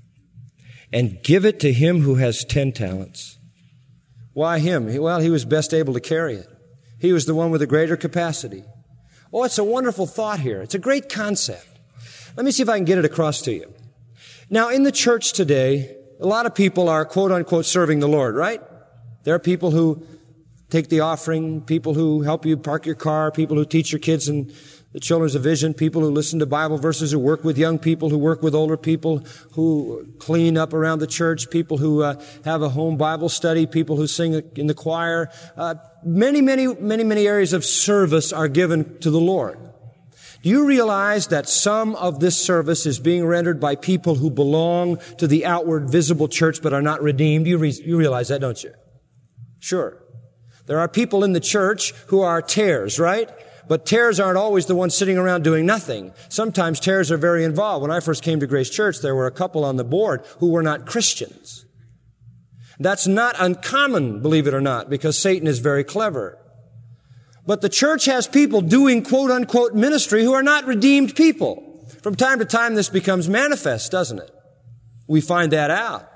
and give it to him who has 10 talents. Why him? Well, he was best able to carry it. He was the one with the greater capacity. Oh, it's a wonderful thought here. It's a great concept. Let me see if I can get it across to you. Now, in the church today, a lot of people are quote-unquote serving the Lord, right? There are people who take the offering, people who help you park your car, people who teach your kids and the children's vision, people who listen to Bible verses, who work with young people, who work with older people, who clean up around the church, people who have a home Bible study, people who sing in the choir. Many areas of service are given to the Lord. Do you realize that some of this service is being rendered by people who belong to the outward visible church but are not redeemed? You realize that, don't you? Sure. There are people in the church who are tares, right? But tares aren't always the ones sitting around doing nothing. Sometimes tares are very involved. When I first came to Grace Church, there were a couple on the board who were not Christians. That's not uncommon, believe it or not, because Satan is very clever. But the church has people doing quote-unquote ministry who are not redeemed people. From time to time, this becomes manifest, doesn't it? We find that out.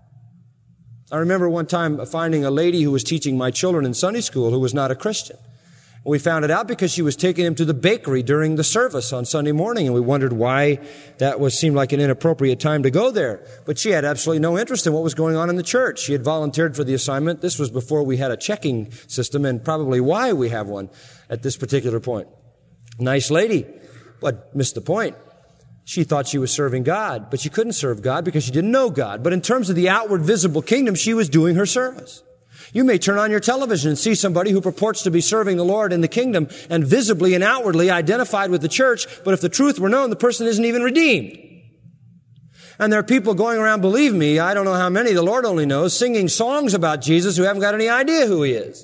I remember one time finding a lady who was teaching my children in Sunday school who was not a Christian. We found it out because she was taking him to the bakery during the service on Sunday morning, and we wondered why that seemed like an inappropriate time to go there. But she had absolutely no interest in what was going on in the church. She had volunteered for the assignment. This was before we had a checking system, and probably why we have one at this particular point. Nice lady, but missed the point. She thought she was serving God, but she couldn't serve God because she didn't know God. But in terms of the outward visible kingdom, she was doing her service. You may turn on your television and see somebody who purports to be serving the Lord in the kingdom and visibly and outwardly identified with the church, but if the truth were known, the person isn't even redeemed. And there are people going around, believe me, I don't know how many, the Lord only knows, singing songs about Jesus who haven't got any idea who he is.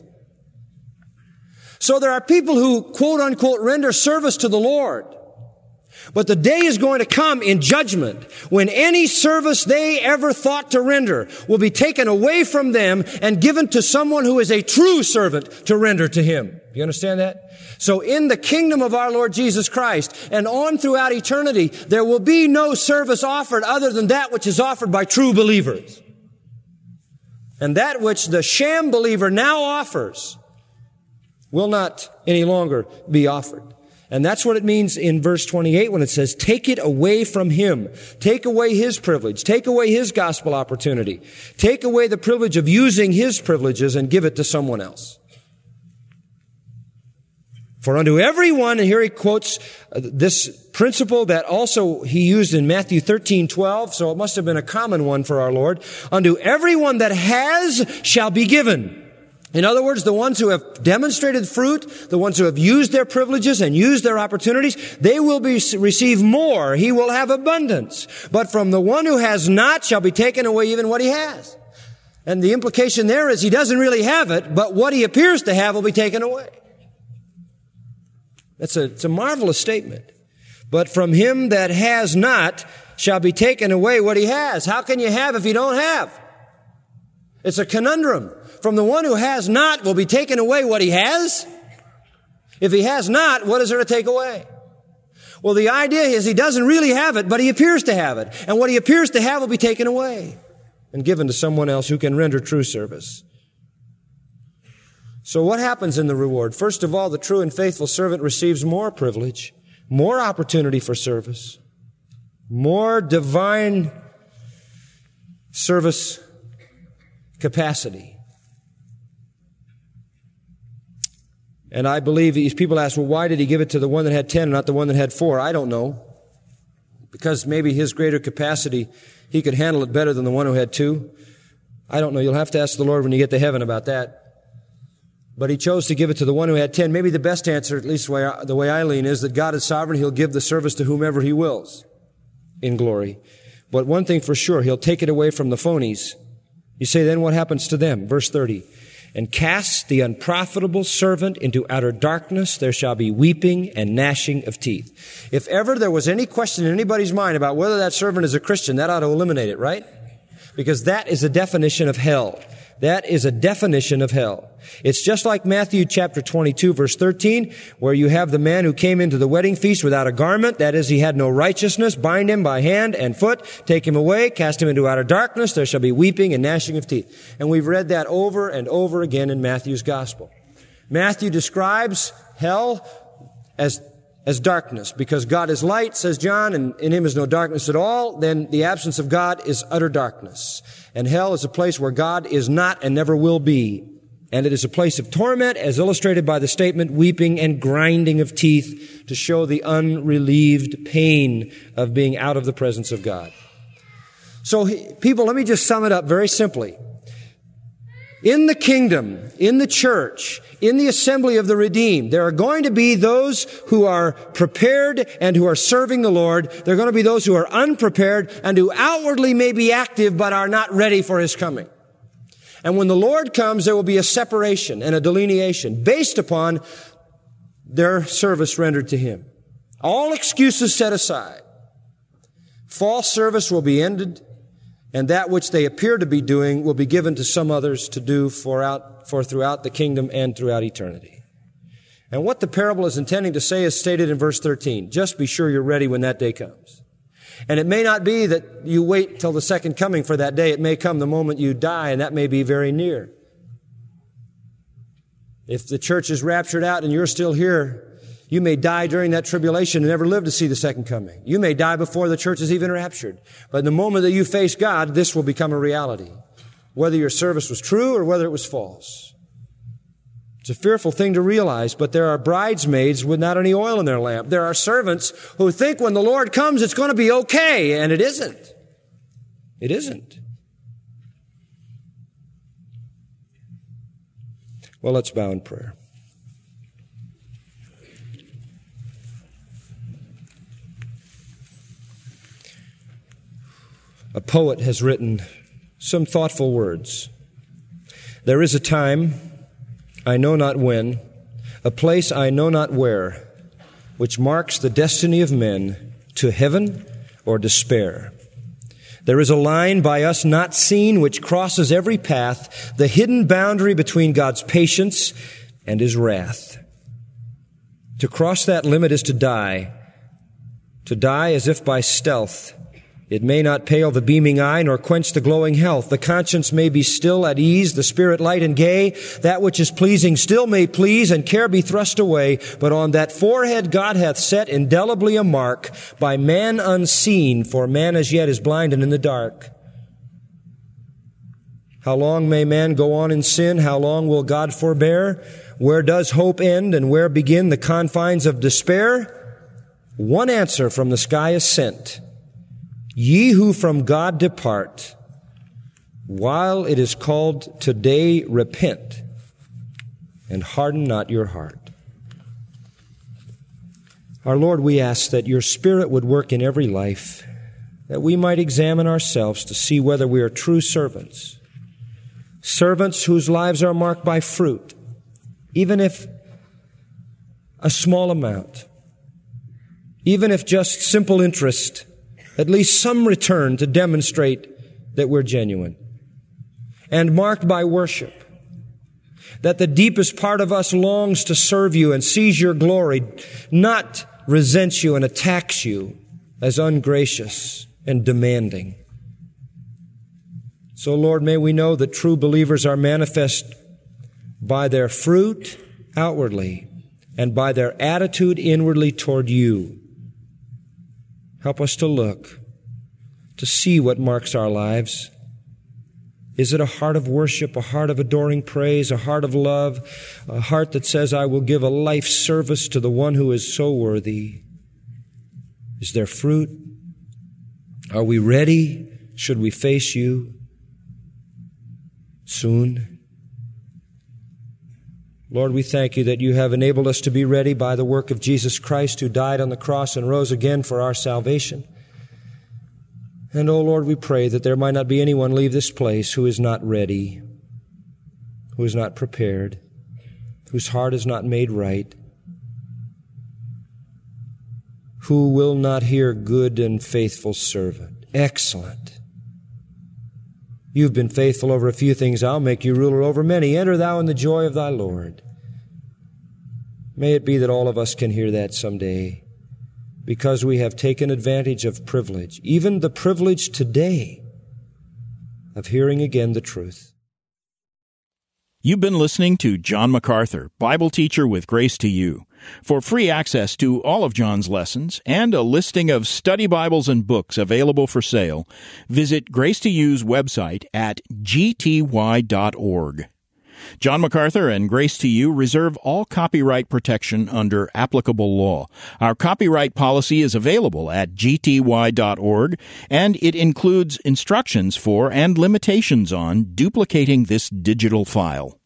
So there are people who, quote unquote, render service to the Lord. But the day is going to come in judgment when any service they ever thought to render will be taken away from them and given to someone who is a true servant to render to him. You understand that? So in the kingdom of our Lord Jesus Christ and on throughout eternity, there will be no service offered other than that which is offered by true believers. And that which the sham believer now offers will not any longer be offered. And that's what it means in verse 28 when it says, take it away from him. Take away his privilege. Take away his gospel opportunity. Take away the privilege of using his privileges and give it to someone else. For unto everyone, and here he quotes this principle that also he used in Matthew 13:12, so it must have been a common one for our Lord. Unto everyone that has shall be given. In other words, the ones who have demonstrated fruit, the ones who have used their privileges and used their opportunities, they will receive more. He will have abundance. But from the one who has not shall be taken away even what he has. And the implication there is he doesn't really have it, but what he appears to have will be taken away. It's a marvelous statement. But from him that has not shall be taken away what he has. How can you have if you don't have? It's a conundrum. From the one who has not will be taken away what he has. If he has not, what is there to take away? Well, the idea is he doesn't really have it, but he appears to have it. And what he appears to have will be taken away and given to someone else who can render true service. So what happens in the reward? First of all, the true and faithful servant receives more privilege, more opportunity for service, more divine service capacity. And I believe these people ask, well, why did he give it to the one that had 10 and not the one that had 4? I don't know. Because maybe his greater capacity, he could handle it better than the one who had 2. I don't know. You'll have to ask the Lord when you get to heaven about that. But he chose to give it to the one who had 10. Maybe the best answer, at least the way I lean, is that God is sovereign. He'll give the service to whomever he wills in glory. But one thing for sure, he'll take it away from the phonies. You say, then what happens to them? Verse 30. And cast the unprofitable servant into outer darkness, there shall be weeping and gnashing of teeth. If ever there was any question in anybody's mind about whether that servant is a Christian, that ought to eliminate it, right? Because that is a definition of hell. That is a definition of hell. It's just like Matthew chapter 22, verse 13, where you have the man who came into the wedding feast without a garment. That is, he had no righteousness. Bind him by hand and foot. Take him away. Cast him into outer darkness. There shall be weeping and gnashing of teeth. And we've read that over and over again in Matthew's gospel. Matthew describes hell as darkness, because God is light, says John, and in him is no darkness at all. Then the absence of God is utter darkness. And hell is a place where God is not and never will be. And it is a place of torment, as illustrated by the statement, weeping and grinding of teeth, to show the unrelieved pain of being out of the presence of God. So people, let me just sum it up very simply. In the kingdom, in the church, in the assembly of the redeemed, there are going to be those who are prepared and who are serving the Lord. There are going to be those who are unprepared and who outwardly may be active but are not ready for his coming. And when the Lord comes, there will be a separation and a delineation based upon their service rendered to him. All excuses set aside. False service will be ended, and that which they appear to be doing will be given to some others to do for throughout the kingdom and throughout eternity. And what the parable is intending to say is stated in verse 13. Just be sure you're ready when that day comes. And it may not be that you wait till the second coming for that day. It may come the moment you die, and that may be very near. If the church is raptured out and you're still here, you may die during that tribulation and never live to see the second coming. You may die before the church is even raptured. But in the moment that you face God, this will become a reality, whether your service was true or whether it was false. It's a fearful thing to realize, but there are bridesmaids with not any oil in their lamp. There are servants who think when the Lord comes, it's going to be okay, and it isn't. It isn't. Well, let's bow in prayer. A poet has written some thoughtful words. There is a time, I know not when, a place I know not where, which marks the destiny of men to heaven or despair. There is a line by us not seen which crosses every path, the hidden boundary between God's patience and his wrath. To cross that limit is to die as if by stealth. It may not pale the beaming eye, nor quench the glowing health. The conscience may be still at ease, the spirit light and gay. That which is pleasing still may please, and care be thrust away. But on that forehead God hath set indelibly a mark, by man unseen, for man as yet is blind and in the dark. How long may man go on in sin? How long will God forbear? Where does hope end, and where begin the confines of despair? One answer from the sky is sent. Ye who from God depart, while it is called today repent, and harden not your heart. Our Lord, we ask that your Spirit would work in every life, that we might examine ourselves to see whether we are true servants, servants whose lives are marked by fruit, even if a small amount, even if just simple interest, at least some return to demonstrate that we're genuine, and marked by worship, that the deepest part of us longs to serve you and sees your glory, not resents you and attacks you as ungracious and demanding. So, Lord, may we know that true believers are manifest by their fruit outwardly and by their attitude inwardly toward you. Help us to look, to see what marks our lives. Is it a heart of worship, a heart of adoring praise, a heart of love, a heart that says, I will give a life service to the one who is so worthy? Is there fruit? Are we ready? Should we face you soon? Lord, we thank you that you have enabled us to be ready by the work of Jesus Christ, who died on the cross and rose again for our salvation. And, oh Lord, we pray that there might not be anyone leave this place who is not ready, who is not prepared, whose heart is not made right, who will not hear good and faithful servant. Excellent. You've been faithful over a few things. I'll make you ruler over many. Enter thou in the joy of thy Lord. May it be that all of us can hear that someday, because we have taken advantage of privilege, even the privilege today of hearing again the truth. You've been listening to John MacArthur, Bible teacher with Grace to You. For free access to all of John's lessons and a listing of study Bibles and books available for sale, visit Grace to You's website at gty.org. John MacArthur and Grace to You reserve all copyright protection under applicable law. Our copyright policy is available at gty.org, and it includes instructions for and limitations on duplicating this digital file.